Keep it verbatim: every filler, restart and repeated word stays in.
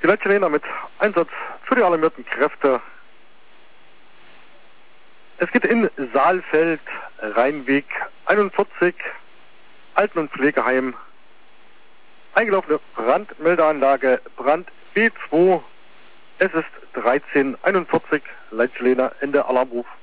Die Leitchilener mit Einsatz für die alarmierten Kräfte. Es geht in Saalfeld, Rheinweg einundvierzig, Alten- und Pflegeheim. Eingelaufene Brandmeldeanlage, Brand B zwei. Es ist dreizehn einundvierzig, Leitchilener, Ende Alarmruf.